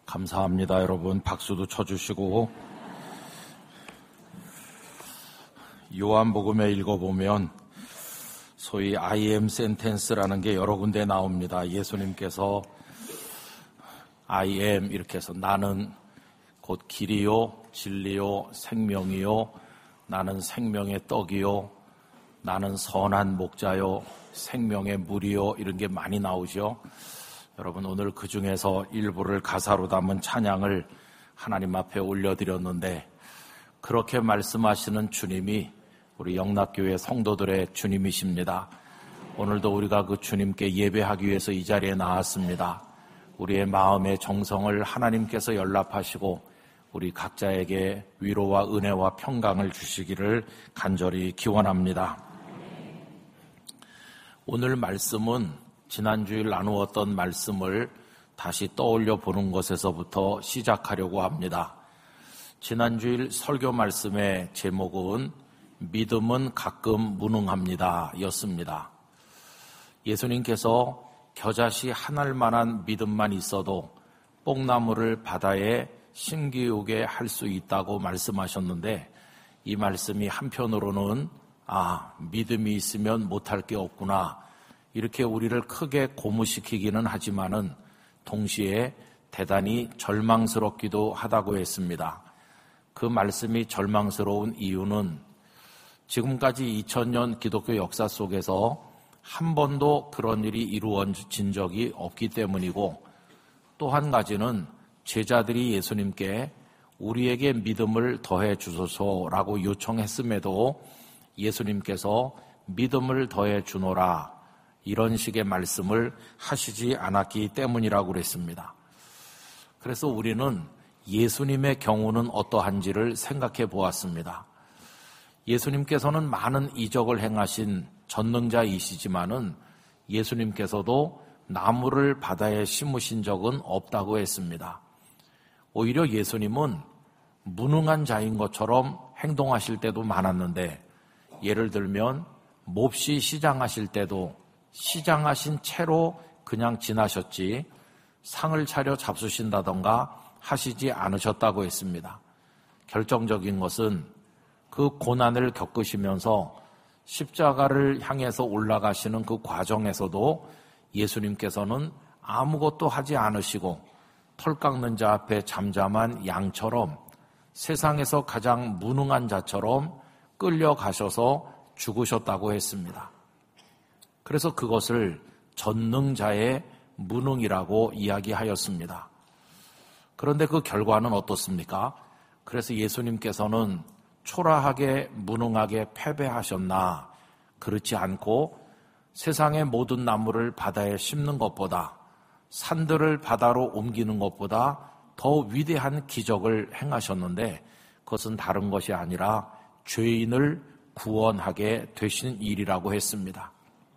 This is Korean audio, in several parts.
감사합니다. 여러분 박수도 쳐주시고. 요한복음에 읽어보면 소위 I am sentence라는 게 여러 군데 나옵니다. 예수님께서 I am 이렇게 해서 나는 곧 길이요 진리요 생명이요 나는 생명의 떡이요 나는 선한 목자요 생명의 물이요 이런 게 많이 나오죠. 여러분 오늘 그 중에서 일부를 가사로 담은 찬양을 하나님 앞에 올려드렸는데 그렇게 말씀하시는 주님이 우리 영락교회 성도들의 주님이십니다. 오늘도 우리가 그 주님께 예배하기 위해서 이 자리에 나왔습니다. 우리의 마음의 정성을 하나님께서 연락하시고 우리 각자에게 위로와 은혜와 평강을 주시기를 간절히 기원합니다. 오늘 말씀은 지난주일 나누었던 말씀을 다시 떠올려 보는 것에서부터 시작하려고 합니다. 지난주일 설교 말씀의 제목은 믿음은 가끔 무능합니다 였습니다. 예수님께서 겨자씨 한 알만한 믿음만 있어도 뽕나무를 바다에 심기우게 할 수 있다고 말씀하셨는데 이 말씀이 한편으로는 믿음이 있으면 못할 게 없구나 이렇게 우리를 크게 고무시키기는 하지만은 동시에 대단히 절망스럽기도 하다고 했습니다. 그 말씀이 절망스러운 이유는 지금까지 2000년 기독교 역사 속에서 한 번도 그런 일이 이루어진 적이 없기 때문이고 또 한 가지는 제자들이 예수님께 우리에게 믿음을 더해 주소서라고 요청했음에도 예수님께서 믿음을 더해 주노라 이런 식의 말씀을 하시지 않았기 때문이라고 그랬습니다. 그래서 우리는 예수님의 경우는 어떠한지를 생각해 보았습니다. 예수님께서는 많은 이적을 행하신 전능자이시지만은 예수님께서도 나무를 바다에 심으신 적은 없다고 했습니다. 오히려 예수님은 무능한 자인 것처럼 행동하실 때도 많았는데 예를 들면 몹시 시장하실 때도 시장하신 채로 그냥 지나셨지 상을 차려 잡수신다던가 하시지 않으셨다고 했습니다. 결정적인 것은 그 고난을 겪으시면서 십자가를 향해서 올라가시는 그 과정에서도 예수님께서는 아무것도 하지 않으시고 털 깎는 자 앞에 잠잠한 양처럼 세상에서 가장 무능한 자처럼 끌려가셔서 죽으셨다고 했습니다. 그래서 그것을 전능자의 무능이라고 이야기하였습니다. 그런데 그 결과는 어떻습니까? 그래서 예수님께서는 초라하게 무능하게 패배하셨나? 그렇지 않고 세상의 모든 나무를 바다에 심는 것보다 산들을 바다로 옮기는 것보다 더 위대한 기적을 행하셨는데 그것은 다른 것이 아니라 죄인을 구원하게 되신 일이라고 했습니다.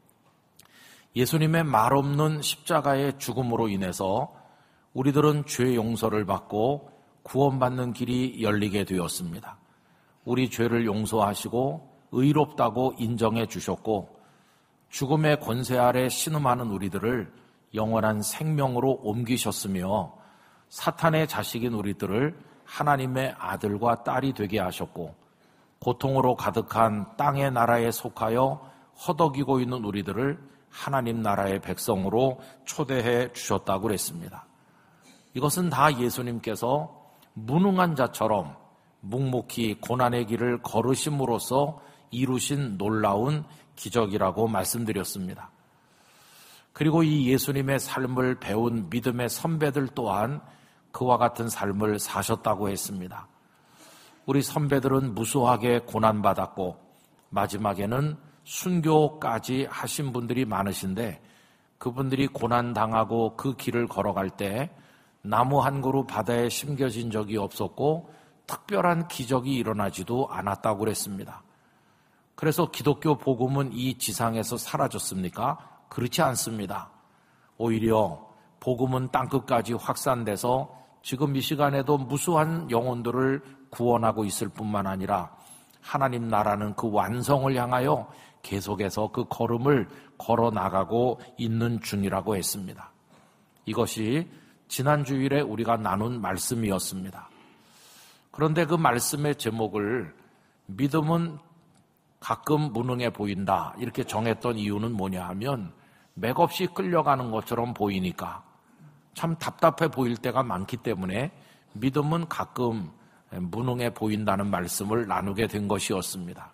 예수님의 말없는 십자가의 죽음으로 인해서 우리들은 죄 용서를 받고 구원받는 길이 열리게 되었습니다. 우리 죄를 용서하시고 의롭다고 인정해 주셨고 죽음의 권세 아래 신음하는 우리들을 영원한 생명으로 옮기셨으며 사탄의 자식인 우리들을 하나님의 아들과 딸이 되게 하셨고 고통으로 가득한 땅의 나라에 속하여 허덕이고 있는 우리들을 하나님 나라의 백성으로 초대해 주셨다고 그랬습니다. 이것은 다 예수님께서 무능한 자처럼 묵묵히 고난의 길을 걸으심으로써 이루신 놀라운 기적이라고 말씀드렸습니다. 그리고 이 예수님의 삶을 배운 믿음의 선배들 또한 그와 같은 삶을 사셨다고 했습니다. 우리 선배들은 무수하게 고난받았고 마지막에는 순교까지 하신 분들이 많으신데 그분들이 고난당하고 그 길을 걸어갈 때 나무 한 그루 바다에 심겨진 적이 없었고 특별한 기적이 일어나지도 않았다고 그랬습니다. 그래서 기독교 복음은 이 지상에서 사라졌습니까? 그렇지 않습니다. 오히려 복음은 땅끝까지 확산돼서 지금 이 시간에도 무수한 영혼들을 구원하고 있을 뿐만 아니라 하나님 나라는 그 완성을 향하여 계속해서 그 걸음을 걸어 나가고 있는 중이라고 했습니다. 이것이 지난 주일에 우리가 나눈 말씀이었습니다. 그런데 그 말씀의 제목을 믿음은 가끔 무능해 보인다 이렇게 정했던 이유는 뭐냐 하면 맥없이 끌려가는 것처럼 보이니까 참 답답해 보일 때가 많기 때문에 믿음은 가끔 무능해 보인다는 말씀을 나누게 된 것이었습니다.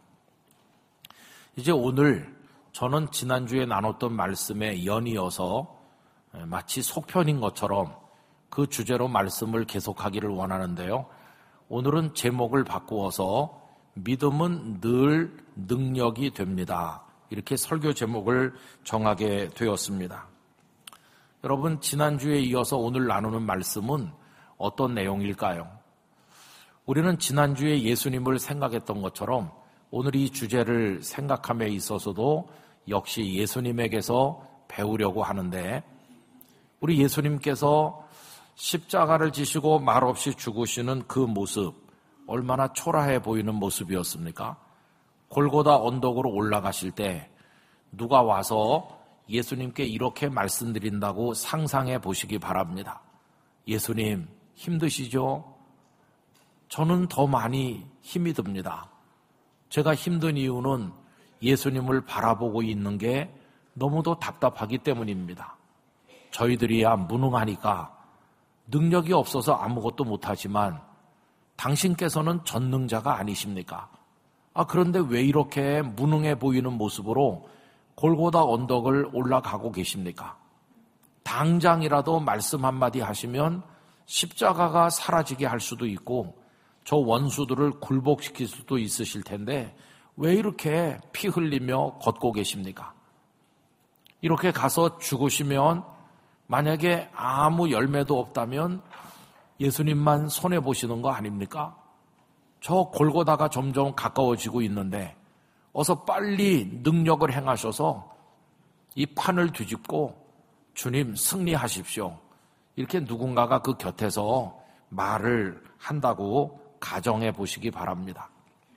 이제 오늘 저는 지난주에 나눴던 말씀에 연이어서 마치 속편인 것처럼 그 주제로 말씀을 계속하기를 원하는데요. 오늘은 제목을 바꾸어서 믿음은 늘 능력이 됩니다. 이렇게 설교 제목을 정하게 되었습니다. 여러분, 지난주에 이어서 오늘 나누는 말씀은 어떤 내용일까요? 우리는 지난주에 예수님을 생각했던 것처럼 오늘 이 주제를 생각함에 있어서도 역시 예수님에게서 배우려고 하는데, 우리 예수님께서 십자가를 지시고 말없이 죽으시는 그 모습, 얼마나 초라해 보이는 모습이었습니까? 골고다 언덕으로 올라가실 때 누가 와서 예수님께 이렇게 말씀드린다고 상상해 보시기 바랍니다. 예수님, 힘드시죠? 저는 더 많이 힘이 듭니다. 제가 힘든 이유는 예수님을 바라보고 있는 게 너무도 답답하기 때문입니다. 저희들이야 무능하니까 능력이 없어서 아무것도 못하지만 당신께서는 전능자가 아니십니까? 그런데 왜 이렇게 무능해 보이는 모습으로 골고다 언덕을 올라가고 계십니까? 당장이라도 말씀 한마디 하시면 십자가가 사라지게 할 수도 있고 저 원수들을 굴복시킬 수도 있으실 텐데 왜 이렇게 피 흘리며 걷고 계십니까? 이렇게 가서 죽으시면 만약에 아무 열매도 없다면 예수님만 손해보시는 거 아닙니까? 저 골고다가 점점 가까워지고 있는데 어서 빨리 능력을 행하셔서 이 판을 뒤집고 주님 승리하십시오. 이렇게 누군가가 그 곁에서 말을 한다고 가정해 보시기 바랍니다.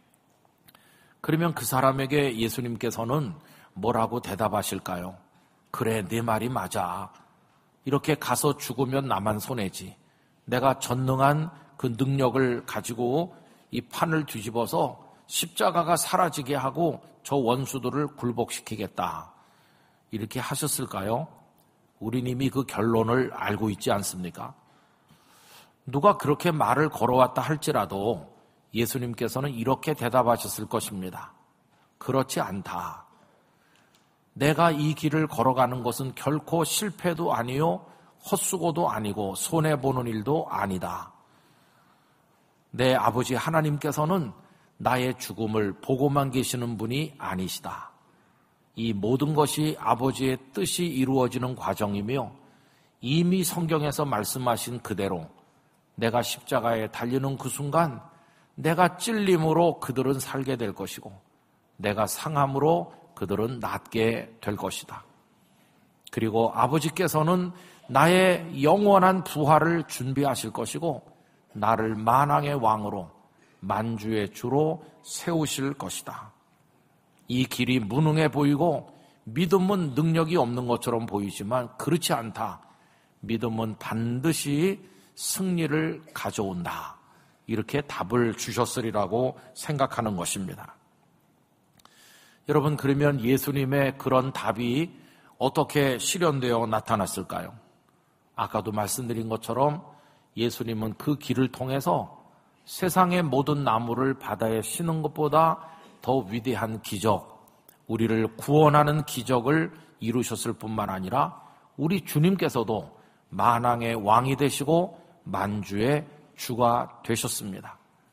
그러면 그 사람에게 예수님께서는 뭐라고 대답하실까요? 그래, 네 말이 맞아. 이렇게 가서 죽으면 나만 손해지. 내가 전능한 그 능력을 가지고 이 판을 뒤집어서 십자가가 사라지게 하고 저 원수들을 굴복시키겠다. 이렇게 하셨을까요? 우린 이미 그 결론을 알고 있지 않습니까? 누가 그렇게 말을 걸어왔다 할지라도 예수님께서는 이렇게 대답하셨을 것입니다. 그렇지 않다. 내가 이 길을 걸어가는 것은 결코 실패도 아니요 헛수고도 아니고 손해보는 일도 아니다. 내 아버지 하나님께서는 나의 죽음을 보고만 계시는 분이 아니시다. 이 모든 것이 아버지의 뜻이 이루어지는 과정이며 이미 성경에서 말씀하신 그대로 내가 십자가에 달리는 그 순간 내가 찔림으로 그들은 살게 될 것이고 내가 상함으로 그들은 낫게 될 것이다. 그리고 아버지께서는 나의 영원한 부활을 준비하실 것이고 나를 만왕의 왕으로 만주의 주로 세우실 것이다. 이 길이 무능해 보이고 믿음은 능력이 없는 것처럼 보이지만 그렇지 않다. 믿음은 반드시 승리를 가져온다. 이렇게 답을 주셨으리라고 생각하는 것입니다. 여러분, 그러면 예수님의 그런 답이 어떻게 실현되어 나타났을까요? 아까도 말씀드린 것처럼 예수님은 그 길을 통해서 세상의 모든 나무를 바다에 심는 것보다 더 위대한 기적, 우리를 구원하는 기적을 이루셨을 뿐만 아니라 우리 주님께서도 만왕의 왕이 되시고 만주의 주가 되셨습니다.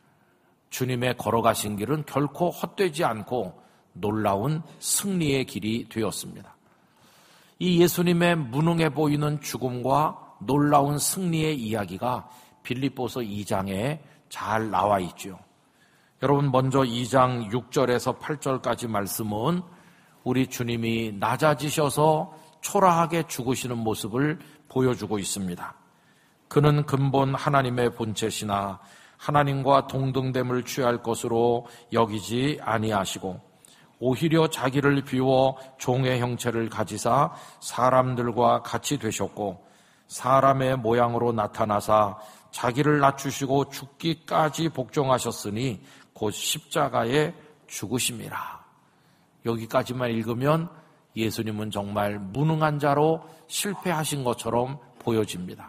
주님의 걸어가신 길은 결코 헛되지 않고 놀라운 승리의 길이 되었습니다. 이 예수님의 무능해 보이는 죽음과 놀라운 승리의 이야기가 빌립보서 2장에 잘 나와 있죠. 여러분, 먼저 2장 6절에서 8절까지 말씀은 우리 주님이 낮아지셔서 초라하게 죽으시는 모습을 보여주고 있습니다. 그는 근본 하나님의 본체시나 하나님과 동등됨을 취할 것으로 여기지 아니하시고 오히려 자기를 비워 종의 형체를 가지사 사람들과 같이 되셨고 사람의 모양으로 나타나사 자기를 낮추시고 죽기까지 복종하셨으니 곧 십자가에 죽으심이라. 여기까지만 읽으면 예수님은 정말 무능한 자로 실패하신 것처럼 보여집니다.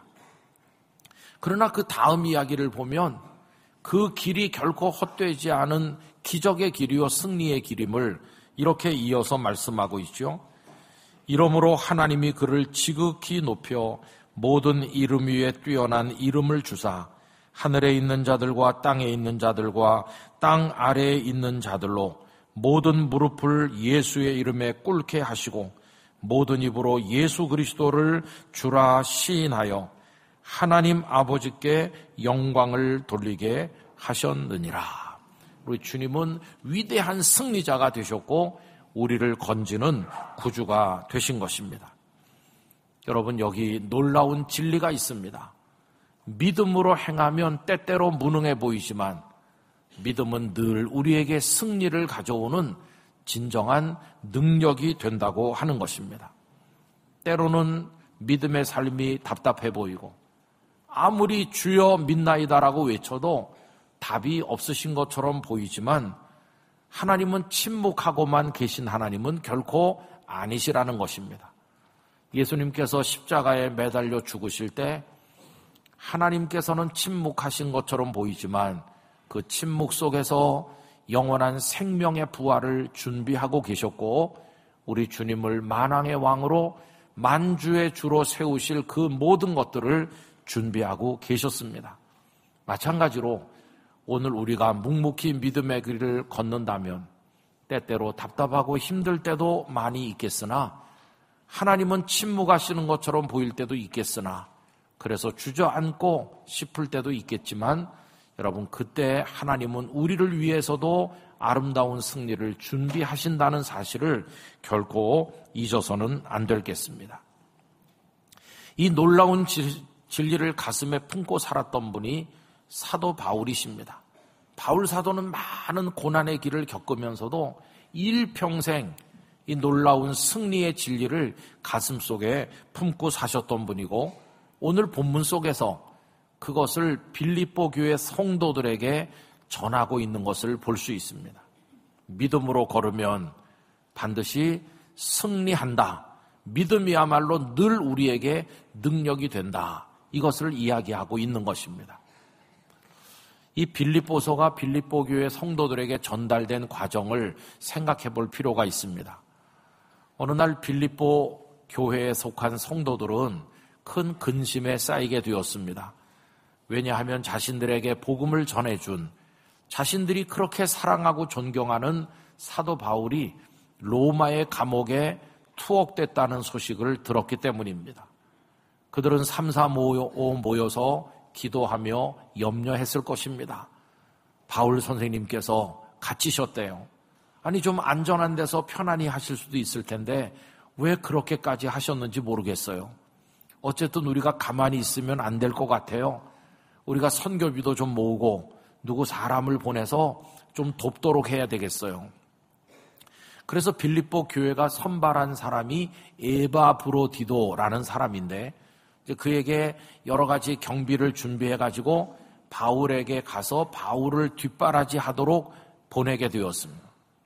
그러나 그 다음 이야기를 보면 그 길이 결코 헛되지 않은 기적의 길이요 승리의 길임을 이렇게 이어서 말씀하고 있죠. 이러므로 하나님이 그를 지극히 높여 모든 이름 위에 뛰어난 이름을 주사 하늘에 있는 자들과 땅에 있는 자들과 땅 아래에 있는 자들로 모든 무릎을 예수의 이름에 꿇게 하시고 모든 입으로 예수 그리스도를 주라 시인하여 하나님 아버지께 영광을 돌리게 하셨느니라. 우리 주님은 위대한 승리자가 되셨고 우리를 건지는 구주가 되신 것입니다. 여러분, 여기 놀라운 진리가 있습니다. 믿음으로 행하면 때때로 무능해 보이지만 믿음은 늘 우리에게 승리를 가져오는 진정한 능력이 된다고 하는 것입니다. 때로는 믿음의 삶이 답답해 보이고 아무리 주여 믿나이다라고 외쳐도 답이 없으신 것처럼 보이지만 하나님은 침묵하고만 계신 하나님은 결코 아니시라는 것입니다. 예수님께서 십자가에 매달려 죽으실 때 하나님께서는 침묵하신 것처럼 보이지만 그 침묵 속에서 영원한 생명의 부활을 준비하고 계셨고 우리 주님을 만왕의 왕으로 만주의 주로 세우실 그 모든 것들을 준비하고 계셨습니다. 마찬가지로 오늘 우리가 묵묵히 믿음의 길을 걷는다면 때때로 답답하고 힘들 때도 많이 있겠으나 하나님은 침묵하시는 것처럼 보일 때도 있겠으나 그래서 주저앉고 싶을 때도 있겠지만 여러분, 그때 하나님은 우리를 위해서도 아름다운 승리를 준비하신다는 사실을 결코 잊어서는 안 되겠습니다. 이 놀라운 진리를 가슴에 품고 살았던 분이 사도 바울이십니다. 바울 사도는 많은 고난의 길을 겪으면서도 일평생 이 놀라운 승리의 진리를 가슴속에 품고 사셨던 분이고 오늘 본문 속에서 그것을 빌립보 교회 성도들에게 전하고 있는 것을 볼 수 있습니다. 믿음으로 걸으면 반드시 승리한다. 믿음이야말로 늘 우리에게 능력이 된다. 이것을 이야기하고 있는 것입니다. 이 빌립보서가 빌립보 교회 성도들에게 전달된 과정을 생각해 볼 필요가 있습니다. 어느 날 빌립보 교회에 속한 성도들은 큰 근심에 쌓이게 되었습니다. 왜냐하면 자신들에게 복음을 전해준 자신들이 그렇게 사랑하고 존경하는 사도 바울이 로마의 감옥에 투옥됐다는 소식을 들었기 때문입니다. 그들은 3-4-5 모여서 기도하며 염려했을 것입니다. 바울 선생님께서 갇히셨대요. 아니 좀 안전한 데서 편안히 하실 수도 있을 텐데 왜 그렇게까지 하셨는지 모르겠어요. 어쨌든 우리가 가만히 있으면 안 될 것 같아요. 우리가 선교비도 좀 모으고 누구 사람을 보내서 좀 돕도록 해야 되겠어요. 그래서 빌립보 교회가 선발한 사람이 에바브로디도라는 사람인데 그에게 여러 가지 경비를 준비해가지고 바울에게 가서 바울을 뒷바라지하도록 보내게 되었습니다.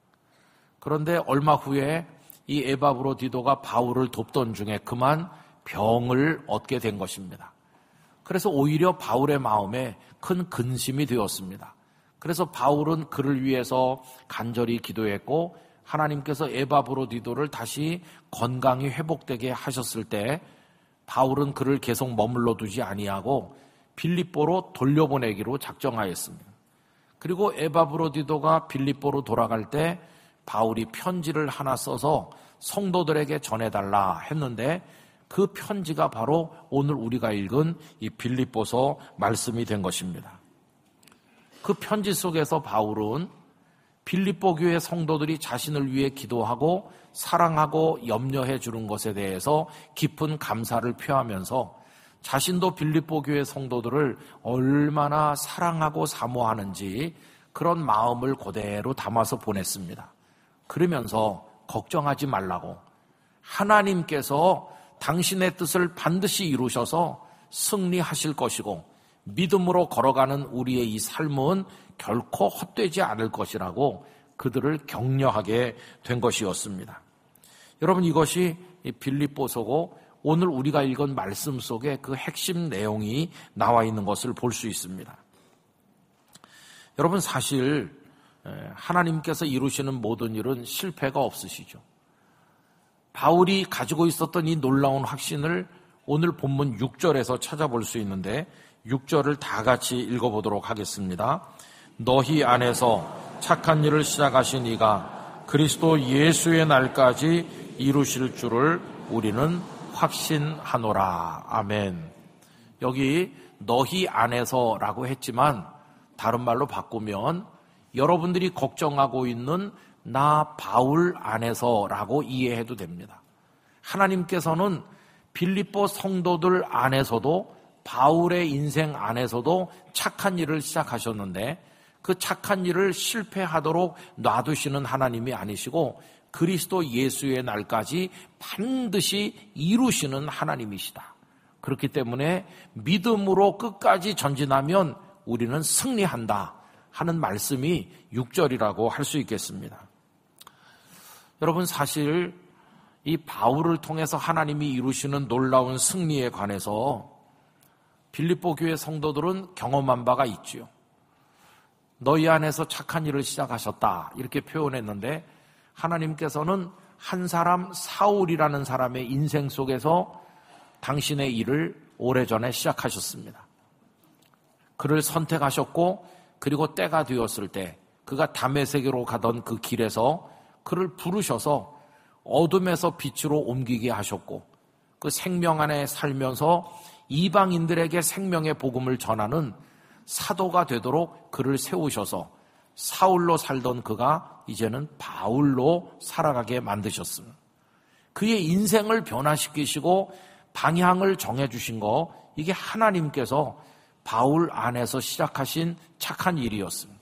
그런데 얼마 후에 이 에바브로디도가 바울을 돕던 중에 그만 병을 얻게 된 것입니다. 그래서 오히려 바울의 마음에 큰 근심이 되었습니다. 그래서 바울은 그를 위해서 간절히 기도했고 하나님께서 에바브로디도를 다시 건강히 회복되게 하셨을 때 바울은 그를 계속 머물러 두지 아니하고 빌립보로 돌려보내기로 작정하였습니다. 그리고 에바브로디도가 빌립보로 돌아갈 때 바울이 편지를 하나 써서 성도들에게 전해달라 했는데 그 편지가 바로 오늘 우리가 읽은 이 빌립보서 말씀이 된 것입니다. 그 편지 속에서 바울은 빌립보 교회 성도들이 자신을 위해 기도하고 사랑하고 염려해 주는 것에 대해서 깊은 감사를 표하면서 자신도 빌립보 교회 성도들을 얼마나 사랑하고 사모하는지 그런 마음을 그대로 담아서 보냈습니다. 그러면서 걱정하지 말라고 하나님께서 당신의 뜻을 반드시 이루셔서 승리하실 것이고 믿음으로 걸어가는 우리의 이 삶은 결코 헛되지 않을 것이라고 그들을 격려하게 된 것이었습니다. 여러분, 이것이 빌립보서고 오늘 우리가 읽은 말씀 속에 그 핵심 내용이 나와 있는 것을 볼 수 있습니다. 여러분, 사실 하나님께서 이루시는 모든 일은 실패가 없으시죠. 바울이 가지고 있었던 이 놀라운 확신을 오늘 본문 6절에서 찾아볼 수 있는데 6절을 다 같이 읽어보도록 하겠습니다. 너희 안에서 착한 일을 시작하신 이가 그리스도 예수의 날까지 이루실 줄을 우리는 확신하노라. 아멘. 여기 너희 안에서라고 했지만 다른 말로 바꾸면 여러분들이 걱정하고 있는 나 바울 안에서라고 이해해도 됩니다. 하나님께서는 빌립보 성도들 안에서도 바울의 인생 안에서도 착한 일을 시작하셨는데 그 착한 일을 실패하도록 놔두시는 하나님이 아니시고 그리스도 예수의 날까지 반드시 이루시는 하나님이시다. 그렇기 때문에 믿음으로 끝까지 전진하면 우리는 승리한다 하는 말씀이 6절이라고 할 수 있겠습니다. 여러분, 사실 이 바울을 통해서 하나님이 이루시는 놀라운 승리에 관해서 빌립보 교회 성도들은 경험한 바가 있지요. 너희 안에서 착한 일을 시작하셨다 이렇게 표현했는데 하나님께서는 한 사람 사울이라는 사람의 인생 속에서 당신의 일을 오래전에 시작하셨습니다. 그를 선택하셨고 그리고 때가 되었을 때 그가 다메섹으로 가던 그 길에서 그를 부르셔서 어둠에서 빛으로 옮기게 하셨고 그 생명 안에 살면서 이방인들에게 생명의 복음을 전하는 사도가 되도록 그를 세우셔서 사울로 살던 그가 이제는 바울로 살아가게 만드셨습니다. 그의 인생을 변화시키시고 방향을 정해주신 거, 이게 하나님께서 바울 안에서 시작하신 착한 일이었습니다.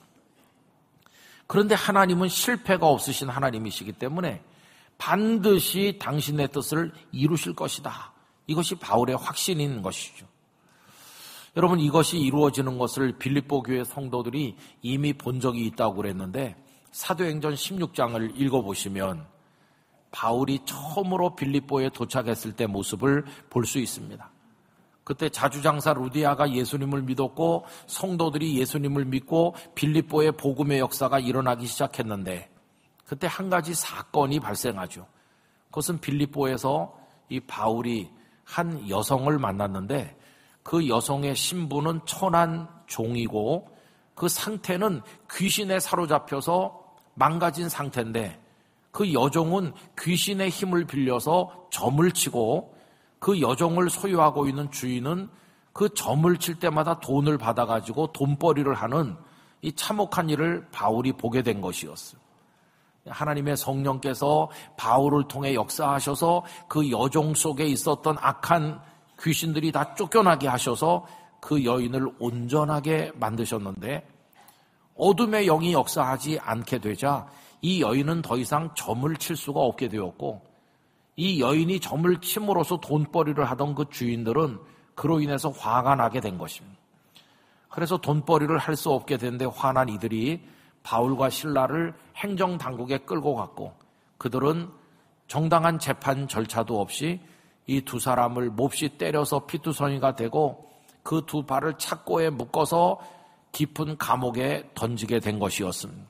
그런데 하나님은 실패가 없으신 하나님이시기 때문에 반드시 당신의 뜻을 이루실 것이다. 이것이 바울의 확신인 것이죠. 여러분, 이것이 이루어지는 것을 빌립보 교회 성도들이 이미 본 적이 있다고 그랬는데 사도행전 16장을 읽어보시면 바울이 처음으로 빌립보에 도착했을 때 모습을 볼 수 있습니다. 그때 자주장사 루디아가 예수님을 믿었고 성도들이 예수님을 믿고 빌립보의 복음의 역사가 일어나기 시작했는데 그때 한 가지 사건이 발생하죠. 그것은 빌립보에서 이 바울이 한 여성을 만났는데 그 여성의 신부는 천한 종이고 그 상태는 귀신에 사로잡혀서 망가진 상태인데 그 여종은 귀신의 힘을 빌려서 점을 치고 그 여종을 소유하고 있는 주인은 그 점을 칠 때마다 돈을 받아가지고 돈벌이를 하는 이 참혹한 일을 바울이 보게 된 것이었어요. 하나님의 성령께서 바울을 통해 역사하셔서 그 여종 속에 있었던 악한 귀신들이 다 쫓겨나게 하셔서 그 여인을 온전하게 만드셨는데 어둠의 영이 역사하지 않게 되자 이 여인은 더 이상 점을 칠 수가 없게 되었고 이 여인이 점을 침으로써 돈벌이를 하던 그 주인들은 그로 인해서 화가 나게 된 것입니다. 그래서 돈벌이를 할 수 없게 됐는데 화난 이들이 바울과 실라를 행정당국에 끌고 갔고 그들은 정당한 재판 절차도 없이 이 두 사람을 몹시 때려서 피투성이가 되고 그 두 발을 착고에 묶어서 깊은 감옥에 던지게 된 것이었습니다.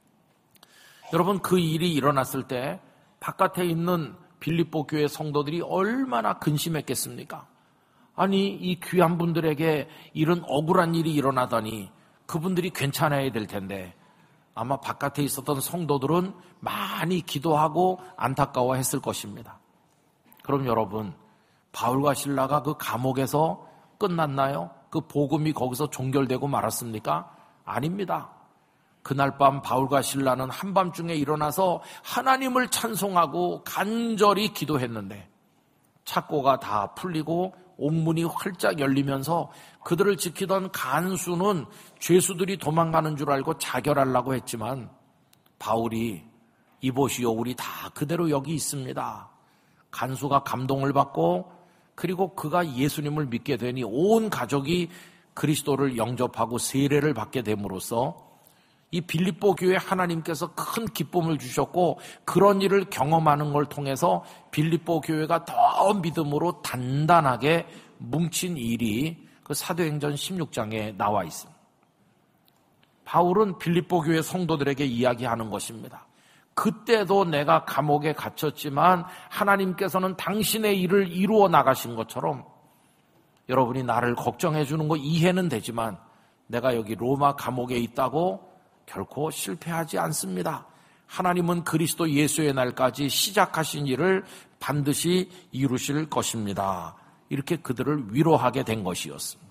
여러분, 그 일이 일어났을 때 바깥에 있는 빌립보 교회 성도들이 얼마나 근심했겠습니까? 아니, 이 귀한 분들에게 이런 억울한 일이 일어나다니 그분들이 괜찮아야 될 텐데 아마 바깥에 있었던 성도들은 많이 기도하고 안타까워했을 것입니다. 그럼 여러분, 바울과 실라가 그 감옥에서 끝났나요? 그 복음이 거기서 종결되고 말았습니까? 아닙니다. 그날 밤 바울과 실라는 한밤중에 일어나서 하나님을 찬송하고 간절히 기도했는데 착고가 다 풀리고 옥문이 활짝 열리면서 그들을 지키던 간수는 죄수들이 도망가는 줄 알고 자결하려고 했지만 바울이 이보시오, 우리 다 그대로 여기 있습니다. 간수가 감동을 받고 그리고 그가 예수님을 믿게 되니 온 가족이 그리스도를 영접하고 세례를 받게 됨으로써 이 빌립보 교회에 하나님께서 큰 기쁨을 주셨고 그런 일을 경험하는 걸 통해서 빌립보 교회가 더 믿음으로 단단하게 뭉친 일이 그 사도행전 16장에 나와 있습니다. 바울은 빌립보 교회 성도들에게 이야기하는 것입니다. 그때도 내가 감옥에 갇혔지만 하나님께서는 당신의 일을 이루어 나가신 것처럼 여러분이 나를 걱정해 주는 거 이해는 되지만 내가 여기 로마 감옥에 있다고 결코 실패하지 않습니다. 하나님은 그리스도 예수의 날까지 시작하신 일을 반드시 이루실 것입니다. 이렇게 그들을 위로하게 된 것이었습니다.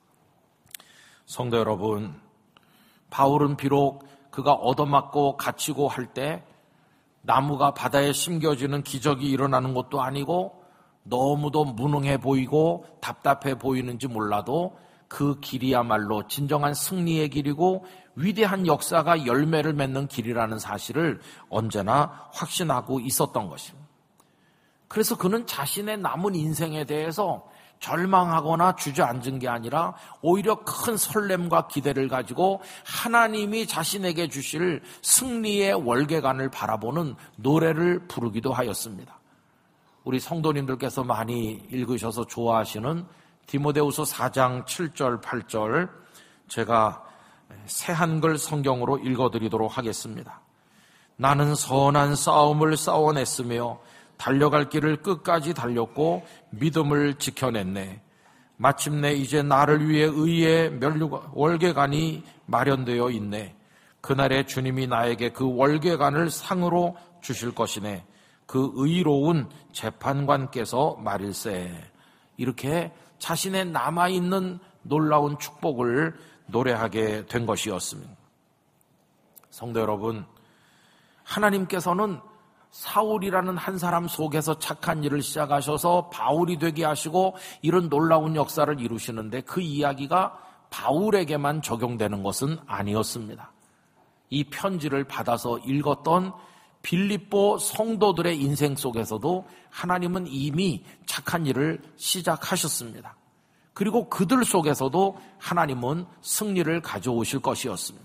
성도 여러분, 바울은 비록 그가 얻어맞고 갇히고 할 때 나무가 바다에 심겨지는 기적이 일어나는 것도 아니고 너무도 무능해 보이고 답답해 보이는지 몰라도 그 길이야말로 진정한 승리의 길이고 위대한 역사가 열매를 맺는 길이라는 사실을 언제나 확신하고 있었던 것입니다. 그래서 그는 자신의 남은 인생에 대해서 절망하거나 주저앉은 게 아니라 오히려 큰 설렘과 기대를 가지고 하나님이 자신에게 주실 승리의 월계관을 바라보는 노래를 부르기도 하였습니다. 우리 성도님들께서 많이 읽으셔서 좋아하시는 디모데후서 4장 7절 8절 제가 새 한글 성경으로 읽어드리도록 하겠습니다. 나는 선한 싸움을 싸워냈으며 달려갈 길을 끝까지 달렸고 믿음을 지켜냈네. 마침내 이제 나를 위해 의의 월계관이 마련되어 있네. 그날에 주님이 나에게 그 월계관을 상으로 주실 것이네. 그 의로운 재판관께서 말일세. 이렇게 자신의 남아있는 놀라운 축복을 노래하게 된 것이었습니다. 성도 여러분, 하나님께서는 사울이라는 한 사람 속에서 착한 일을 시작하셔서 바울이 되게 하시고 이런 놀라운 역사를 이루시는데 그 이야기가 바울에게만 적용되는 것은 아니었습니다. 이 편지를 받아서 읽었던 빌립보 성도들의 인생 속에서도 하나님은 이미 착한 일을 시작하셨습니다. 그리고 그들 속에서도 하나님은 승리를 가져오실 것이었습니다.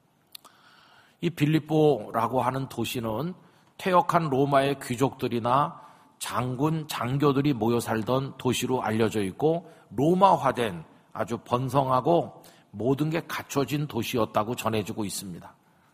이 빌립보라고 하는 도시는 퇴역한 로마의 귀족들이나 장군, 장교들이 모여 살던 도시로 알려져 있고 로마화된 아주 번성하고 모든 게 갖춰진 도시였다고 전해지고 있습니다.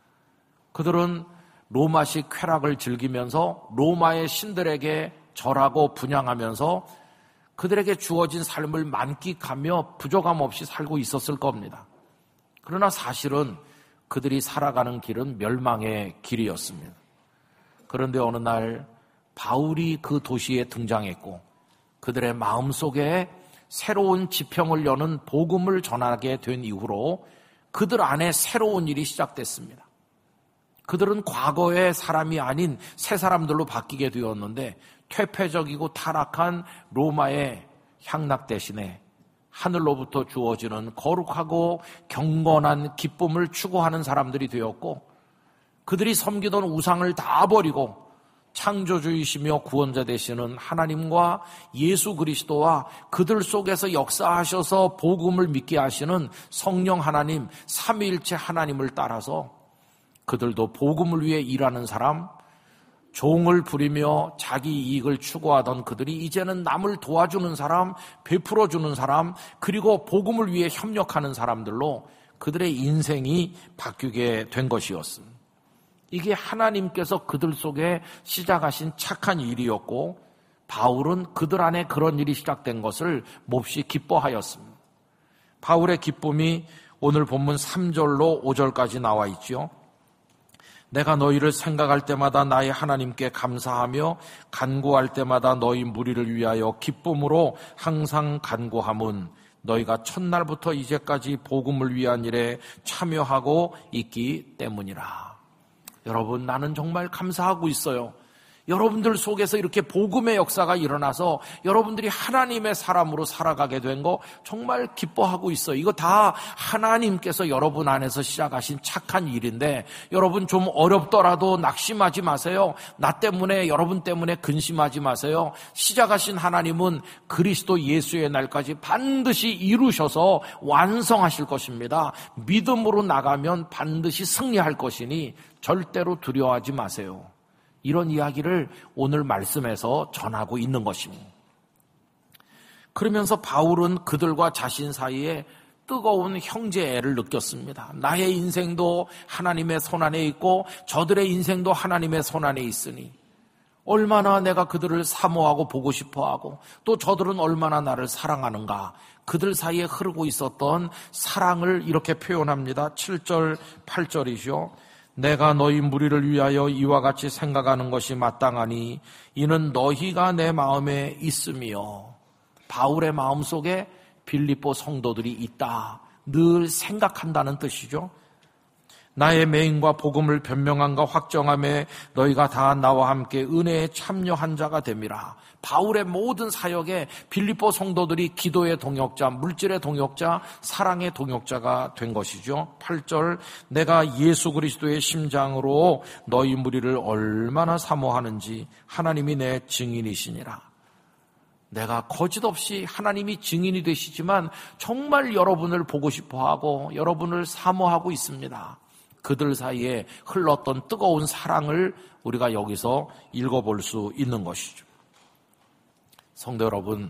그들은 로마식 쾌락을 즐기면서 로마의 신들에게 절하고 분향하면서 그들에게 주어진 삶을 만끽하며 부족함 없이 살고 있었을 겁니다. 그러나 사실은 그들이 살아가는 길은 멸망의 길이었습니다. 그런데 어느 날 바울이 그 도시에 등장했고 그들의 마음속에 새로운 지평을 여는 복음을 전하게 된 이후로 그들 안에 새로운 일이 시작됐습니다. 그들은 과거의 사람이 아닌 새 사람들로 바뀌게 되었는데 퇴폐적이고 타락한 로마의 향락 대신에 하늘로부터 주어지는 거룩하고 경건한 기쁨을 추구하는 사람들이 되었고 그들이 섬기던 우상을 다 버리고 창조주이시며 구원자 되시는 하나님과 예수 그리스도와 그들 속에서 역사하셔서 복음을 믿게 하시는 성령 하나님, 삼위일체 하나님을 따라서 그들도 복음을 위해 일하는 사람, 종을 부리며 자기 이익을 추구하던 그들이 이제는 남을 도와주는 사람, 베풀어주는 사람, 그리고 복음을 위해 협력하는 사람들로 그들의 인생이 바뀌게 된 것이었습니다. 이게 하나님께서 그들 속에 시작하신 착한 일이었고 바울은 그들 안에 그런 일이 시작된 것을 몹시 기뻐하였습니다. 바울의 기쁨이 오늘 본문 3절로 5절까지 나와 있죠. 내가 너희를 생각할 때마다 나의 하나님께 감사하며 간구할 때마다 너희 무리를 위하여 기쁨으로 항상 간구함은 너희가 첫날부터 이제까지 복음을 위한 일에 참여하고 있기 때문이라. 여러분, 나는 정말 감사하고 있어요. 여러분들 속에서 이렇게 복음의 역사가 일어나서 여러분들이 하나님의 사람으로 살아가게 된 거 정말 기뻐하고 있어요. 이거 다 하나님께서 여러분 안에서 시작하신 착한 일인데 여러분 좀 어렵더라도 낙심하지 마세요. 나 때문에 여러분 때문에 근심하지 마세요. 시작하신 하나님은 그리스도 예수의 날까지 반드시 이루셔서 완성하실 것입니다. 믿음으로 나가면 반드시 승리할 것이니 절대로 두려워하지 마세요. 이런 이야기를 오늘 말씀에서 전하고 있는 것입니다. 그러면서 바울은 그들과 자신 사이에 뜨거운 형제애를 느꼈습니다. 나의 인생도 하나님의 손안에 있고 저들의 인생도 하나님의 손안에 있으니 얼마나 내가 그들을 사모하고 보고 싶어하고 또 저들은 얼마나 나를 사랑하는가. 그들 사이에 흐르고 있었던 사랑을 이렇게 표현합니다. 7절, 8절이죠. 내가 너희 무리를 위하여 이와 같이 생각하는 것이 마땅하니 이는 너희가 내 마음에 있으며 바울의 마음속에 빌립보 성도들이 있다. 늘 생각한다는 뜻이죠. 나의 맹인과 복음을 변명함과 확정함에 너희가 다 나와 함께 은혜에 참여한 자가 됨이라. 바울의 모든 사역에 빌립보 성도들이 기도의 동역자, 물질의 동역자, 사랑의 동역자가 된 것이죠. 8절 내가 예수 그리스도의 심장으로 너희 무리를 얼마나 사모하는지 하나님이 내 증인이시니라. 내가 거짓없이 하나님이 증인이 되시지만 정말 여러분을 보고 싶어하고 여러분을 사모하고 있습니다. 그들 사이에 흘렀던 뜨거운 사랑을 우리가 여기서 읽어볼 수 있는 것이죠. 성도 여러분,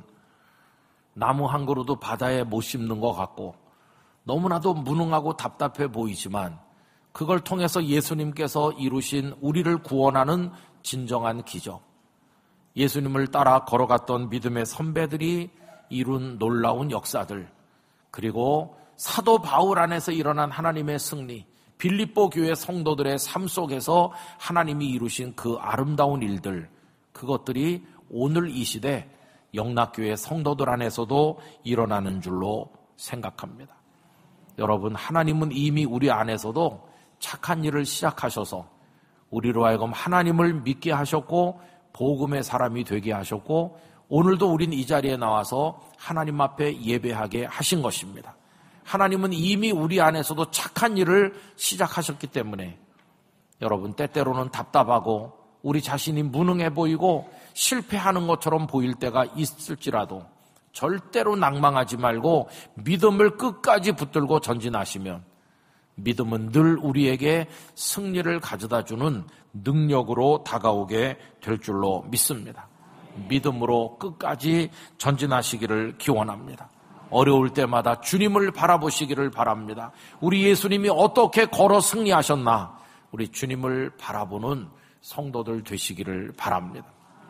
나무 한 그루도 바다에 못 심는 것 같고 너무나도 무능하고 답답해 보이지만 그걸 통해서 예수님께서 이루신 우리를 구원하는 진정한 기적, 예수님을 따라 걸어갔던 믿음의 선배들이 이룬 놀라운 역사들, 그리고 사도 바울 안에서 일어난 하나님의 승리, 빌립보 교회 성도들의 삶 속에서 하나님이 이루신 그 아름다운 일들, 그것들이 오늘 이 시대 영락교회 성도들 안에서도 일어나는 줄로 생각합니다. 여러분, 하나님은 이미 우리 안에서도 착한 일을 시작하셔서 우리로 하여금 하나님을 믿게 하셨고 복음의 사람이 되게 하셨고 오늘도 우린 이 자리에 나와서 하나님 앞에 예배하게 하신 것입니다. 하나님은 이미 우리 안에서도 착한 일을 시작하셨기 때문에 여러분, 때때로는 답답하고 우리 자신이 무능해 보이고 실패하는 것처럼 보일 때가 있을지라도 절대로 낭망하지 말고 믿음을 끝까지 붙들고 전진하시면 믿음은 늘 우리에게 승리를 가져다주는 능력으로 다가오게 될 줄로 믿습니다. 믿음으로 끝까지 전진하시기를 기원합니다. 어려울 때마다 주님을 바라보시기를 바랍니다. 우리 예수님이 어떻게 걸어 승리하셨나, 우리 주님을 바라보는 성도들 되시기를 바랍니다.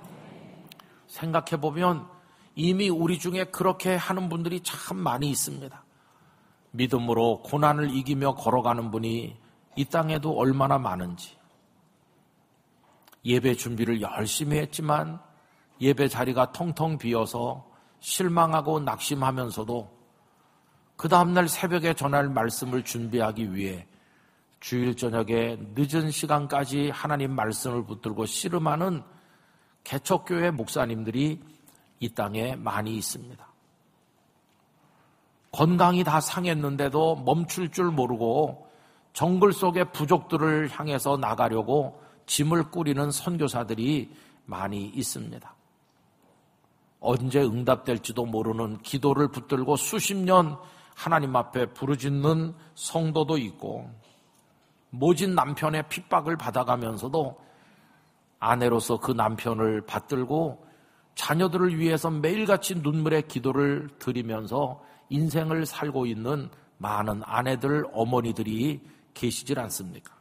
생각해보면 이미 우리 중에 그렇게 하는 분들이 참 많이 있습니다. 믿음으로 고난을 이기며 걸어가는 분이 이 땅에도 얼마나 많은지. 예배 준비를 열심히 했지만 예배 자리가 텅텅 비어서 실망하고 낙심하면서도 그 다음날 새벽에 전할 말씀을 준비하기 위해 주일 저녁에 늦은 시간까지 하나님 말씀을 붙들고 씨름하는 개척교회 목사님들이 이 땅에 많이 있습니다. 건강이 다 상했는데도 멈출 줄 모르고 정글 속의 부족들을 향해서 나가려고 짐을 꾸리는 선교사들이 많이 있습니다. 언제 응답될지도 모르는 기도를 붙들고 수십 년 하나님 앞에 부르짖는 성도도 있고, 모진 남편의 핍박을 받아가면서도 아내로서 그 남편을 받들고 자녀들을 위해서 매일같이 눈물의 기도를 드리면서 인생을 살고 있는 많은 아내들, 어머니들이 계시질 않습니까?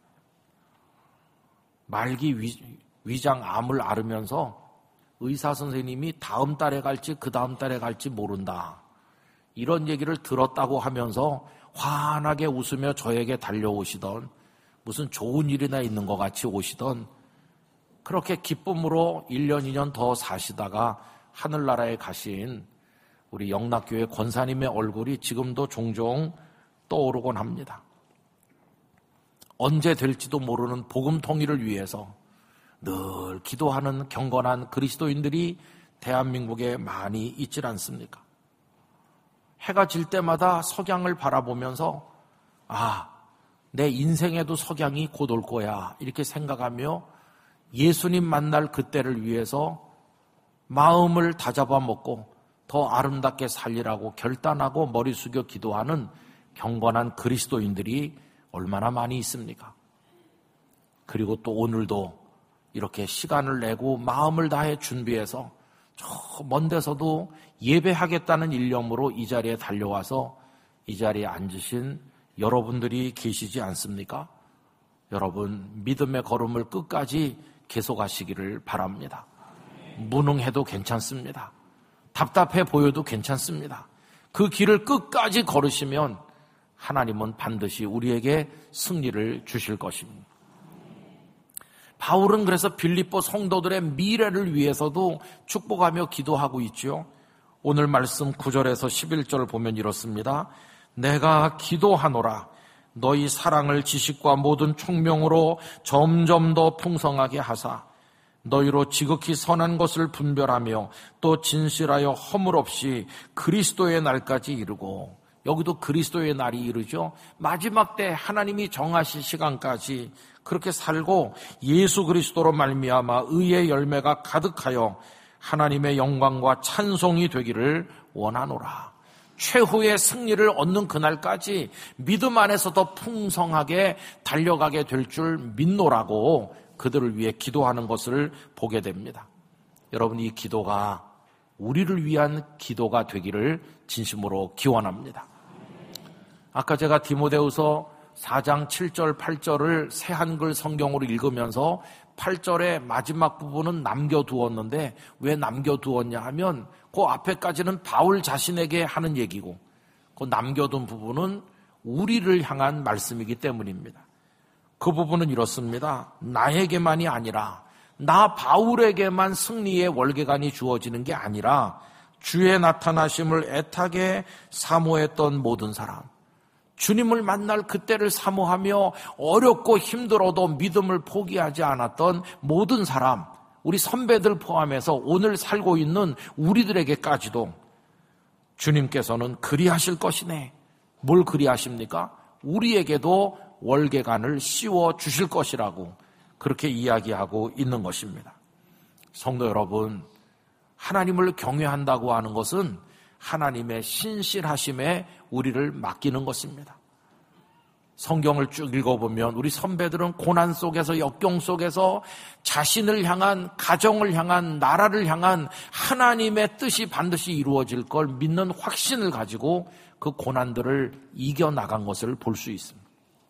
말기 위장 암을 앓으면서 의사 선생님이 다음 달에 갈지 그 다음 달에 갈지 모른다, 이런 얘기를 들었다고 하면서 환하게 웃으며 저에게 달려오시던, 무슨 좋은 일이나 있는 것 같이 오시던, 그렇게 기쁨으로 1년, 2년 더 사시다가 하늘나라에 가신 우리 영락교회 권사님의 얼굴이 지금도 종종 떠오르곤 합니다. 언제 될지도 모르는 복음 통일을 위해서 늘 기도하는 경건한 그리스도인들이 대한민국에 많이 있질 않습니까? 해가 질 때마다 석양을 바라보면서 내 인생에도 석양이 곧 올 거야 이렇게 생각하며 예수님 만날 그때를 위해서 마음을 다잡아 먹고 더 아름답게 살리라고 결단하고 머리 숙여 기도하는 경건한 그리스도인들이 얼마나 많이 있습니까? 그리고 또 오늘도 이렇게 시간을 내고 마음을 다해 준비해서 저 먼 데서도 예배하겠다는 일념으로 이 자리에 달려와서 이 자리에 앉으신 여러분들이 계시지 않습니까? 여러분 믿음의 걸음을 끝까지 계속하시기를 바랍니다. 무능해도 괜찮습니다. 답답해 보여도 괜찮습니다. 그 길을 끝까지 걸으시면 하나님은 반드시 우리에게 승리를 주실 것입니다. 바울은 그래서 빌립보 성도들의 미래를 위해서도 축복하며 기도하고 있죠. 오늘 말씀 9절에서 11절을 보면 이렇습니다. 내가 기도하노라. 너희 사랑을 지식과 모든 총명으로 점점 더 풍성하게 하사 너희로 지극히 선한 것을 분별하며 또 진실하여 허물 없이 그리스도의 날까지 이르고, 여기도 그리스도의 날이 이르죠. 마지막 때 하나님이 정하실 시간까지 그렇게 살고 예수 그리스도로 말미암아 의의 열매가 가득하여 하나님의 영광과 찬송이 되기를 원하노라. 최후의 승리를 얻는 그날까지 믿음 안에서 더 풍성하게 달려가게 될 줄 믿노라고 그들을 위해 기도하는 것을 보게 됩니다. 여러분, 이 기도가 우리를 위한 기도가 되기를 진심으로 기원합니다. 아까 제가 디모데후서 4장 7절 8절을 새 한글 성경으로 읽으면서 8절의 마지막 부분은 남겨두었는데 왜 남겨두었냐 하면 그 앞에까지는 바울 자신에게 하는 얘기고 그 남겨둔 부분은 우리를 향한 말씀이기 때문입니다. 그 부분은 이렇습니다. 나에게만이 아니라 나 바울에게만 승리의 월계관이 주어지는 게 아니라 주의 나타나심을 애타게 사모했던 모든 사람, 주님을 만날 그때를 사모하며 어렵고 힘들어도 믿음을 포기하지 않았던 모든 사람, 우리 선배들 포함해서 오늘 살고 있는 우리들에게까지도 주님께서는 그리하실 것이네. 뭘 그리하십니까? 우리에게도 월계관을 씌워 주실 것이라고 그렇게 이야기하고 있는 것입니다. 성도 여러분, 하나님을 경외한다고 하는 것은 하나님의 신실하심에 우리를 맡기는 것입니다. 성경을 쭉 읽어보면 우리 선배들은 고난 속에서 역경 속에서 자신을 향한, 가정을 향한, 나라를 향한 하나님의 뜻이 반드시 이루어질 걸 믿는 확신을 가지고 그 고난들을 이겨나간 것을 볼 수 있습니다.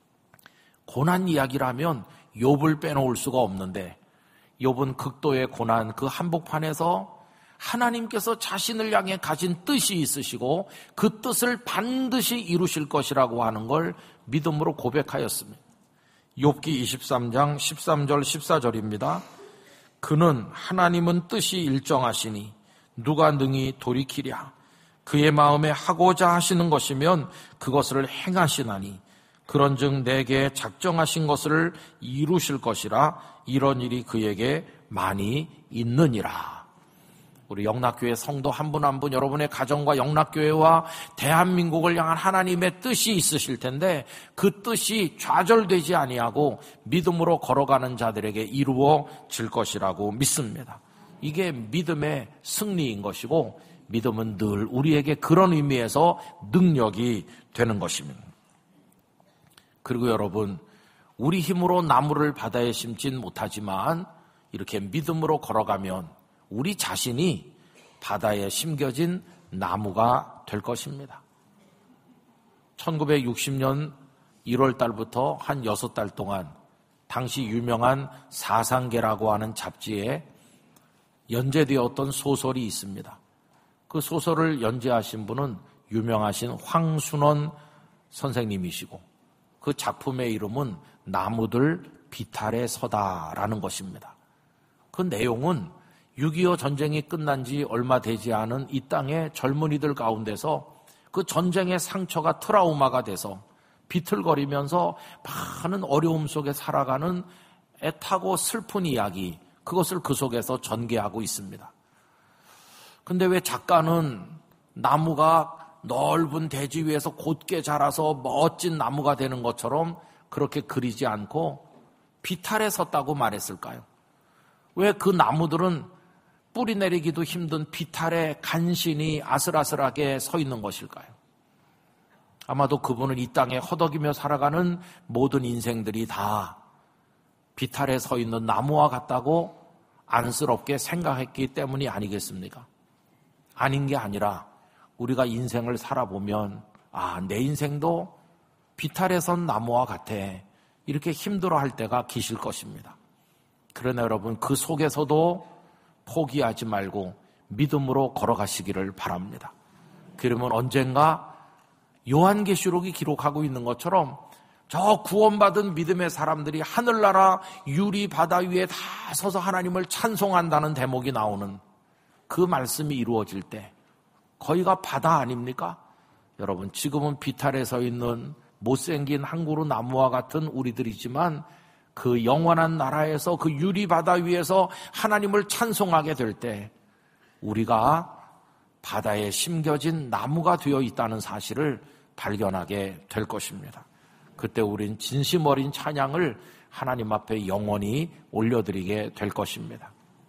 고난 이야기라면 욥을 빼놓을 수가 없는데 욥은 극도의 고난, 그 한복판에서 하나님께서 자신을 향해 가진 뜻이 있으시고 그 뜻을 반드시 이루실 것이라고 하는 걸 믿음으로 고백하였습니다. 욥기 23장 13절 14절입니다. 그는 하나님은 뜻이 일정하시니 누가 능히 돌이키랴. 그의 마음에 하고자 하시는 것이면 그것을 행하시나니 그런즉 내게 작정하신 것을 이루실 것이라. 이런 일이 그에게 많이 있느니라. 우리 영락교회 성도 한 분 한 분 여러분의 가정과 영락교회와 대한민국을 향한 하나님의 뜻이 있으실 텐데 그 뜻이 좌절되지 아니하고 믿음으로 걸어가는 자들에게 이루어질 것이라고 믿습니다. 이게 믿음의 승리인 것이고 믿음은 늘 우리에게 그런 의미에서 능력이 되는 것입니다. 그리고 여러분, 우리 힘으로 나무를 바다에 심진 못하지만 이렇게 믿음으로 걸어가면 우리 자신이 바다에 심겨진 나무가 될 것입니다. 1960년 1월 달부터 한 6달 동안 당시 유명한 사상계라고 하는 잡지에 연재되었던 소설이 있습니다. 그 소설을 연재하신 분은 유명하신 황순원 선생님이시고 그 작품의 이름은 나무들 비탈에 서다라는 것입니다. 그 내용은 6.25 전쟁이 끝난 지 얼마 되지 않은 이 땅의 젊은이들 가운데서 그 전쟁의 상처가 트라우마가 돼서 비틀거리면서 많은 어려움 속에 살아가는 애타고 슬픈 이야기, 그것을 그 속에서 전개하고 있습니다. 근데 왜 작가는 나무가 넓은 대지 위에서 곧게 자라서 멋진 나무가 되는 것처럼 그렇게 그리지 않고 비탈에 섰다고 말했을까요? 왜 그 나무들은 뿌리 내리기도 힘든 비탈에 간신히 아슬아슬하게 서 있는 것일까요? 아마도 그분은 이 땅에 허덕이며 살아가는 모든 인생들이 다 비탈에 서 있는 나무와 같다고 안쓰럽게 생각했기 때문이 아니겠습니까? 아닌 게 아니라 우리가 인생을 살아보면 내 인생도 비탈에 선 나무와 같아. 이렇게 힘들어할 때가 계실 것입니다. 그러나 여러분 그 속에서도 포기하지 말고 믿음으로 걸어가시기를 바랍니다. 그러면 언젠가 요한계시록이 기록하고 있는 것처럼 저 구원받은 믿음의 사람들이 하늘나라 유리 바다 위에 다 서서 하나님을 찬송한다는 대목이 나오는 그 말씀이 이루어질 때 거기가 바다 아닙니까? 여러분 지금은 비탈에 서 있는 못생긴 한 그루 나무와 같은 우리들이지만 그 영원한 나라에서 그 유리 바다 위에서 하나님을 찬송하게 될 때 우리가 바다에 심겨진 나무가 되어 있다는 사실을 발견하게 될 것입니다. 그때 우린 진심 어린 찬양을 하나님 앞에 영원히 올려드리게 될 것입니다.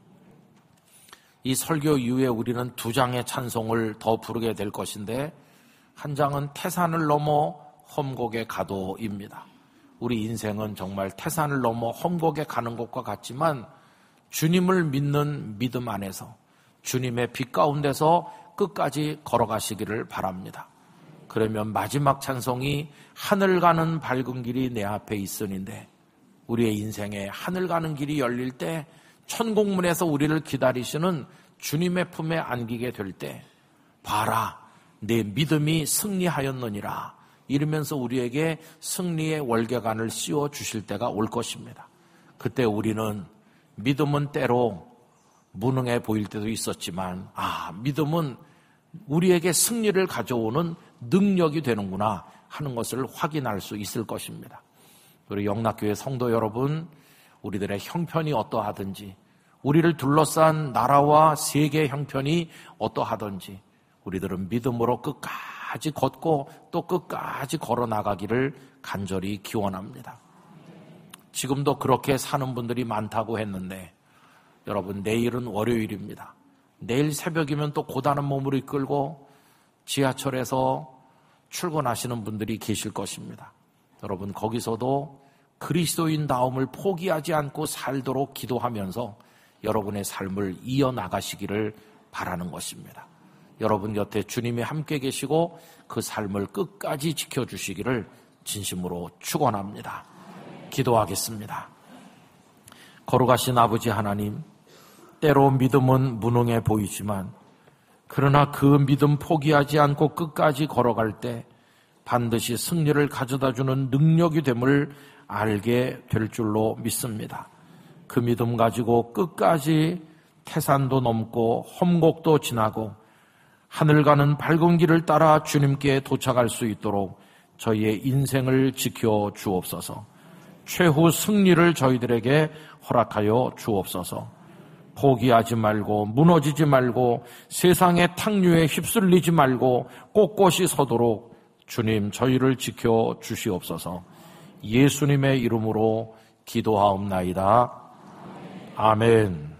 이 설교 이후에 우리는 2장의 찬송을 더 부르게 될 것인데 한 장은 태산을 넘어 험곡에 가도입니다. 우리 인생은 정말 태산을 넘어 험곡에 가는 것과 같지만 주님을 믿는 믿음 안에서 주님의 빛 가운데서 끝까지 걸어가시기를 바랍니다. 그러면 마지막 찬송이 하늘 가는 밝은 길이 내 앞에 있으니인데 우리의 인생에 하늘 가는 길이 열릴 때 천국문에서 우리를 기다리시는 주님의 품에 안기게 될 때 봐라 내 믿음이 승리하였느니라 이러면서 우리에게 승리의 월계관을 씌워 주실 때가 올 것입니다. 그때 우리는 믿음은 때로 무능해 보일 때도 있었지만 믿음은 우리에게 승리를 가져오는 능력이 되는구나 하는 것을 확인할 수 있을 것입니다. 우리 영락교회 성도 여러분, 우리들의 형편이 어떠하든지 우리를 둘러싼 나라와 세계 형편이 어떠하든지 우리들은 믿음으로 끝까지 걷고 또 끝까지 걸어나가기를 간절히 기원합니다. 지금도 그렇게 사는 분들이 많다고 했는데 여러분 내일은 월요일입니다. 내일 새벽이면 또 고단한 몸을 이끌고 지하철에서 출근하시는 분들이 계실 것입니다. 여러분 거기서도 그리스도인다움을 포기하지 않고 살도록 기도하면서 여러분의 삶을 이어나가시기를 바라는 것입니다. 여러분 곁에 주님이 함께 계시고 그 삶을 끝까지 지켜주시기를 진심으로 축원합니다. 기도하겠습니다. 거룩하신 아버지 하나님, 때로 믿음은 무능해 보이지만 그러나 그 믿음 포기하지 않고 끝까지 걸어갈 때 반드시 승리를 가져다주는 능력이 됨을 알게 될 줄로 믿습니다. 그 믿음 가지고 끝까지 태산도 넘고 험곡도 지나고 하늘 가는 밝은 길을 따라 주님께 도착할 수 있도록 저희의 인생을 지켜 주옵소서. 최후 승리를 저희들에게 허락하여 주옵소서. 포기하지 말고 무너지지 말고 세상의 탕류에 휩쓸리지 말고 꼿꼿이 서도록 주님 저희를 지켜 주시옵소서. 예수님의 이름으로 기도하옵나이다. 아멘.